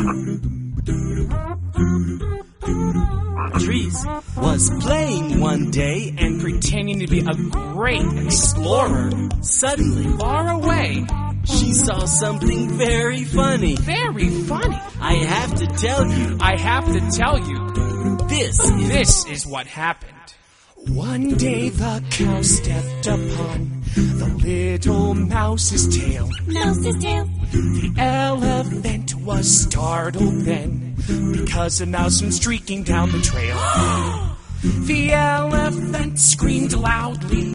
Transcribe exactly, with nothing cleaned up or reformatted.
Trees was playing one day and pretending to be a great explorer. Suddenly, Far away. she saw something very funny. Very funny. I have to tell you, I have to tell you, this is... this is what happened. One day the cow stepped upon the little mouse's tail. Mouse's tail. The elephant was startled then, because a mouse went streaking down the trail. The elephant screamed loudly.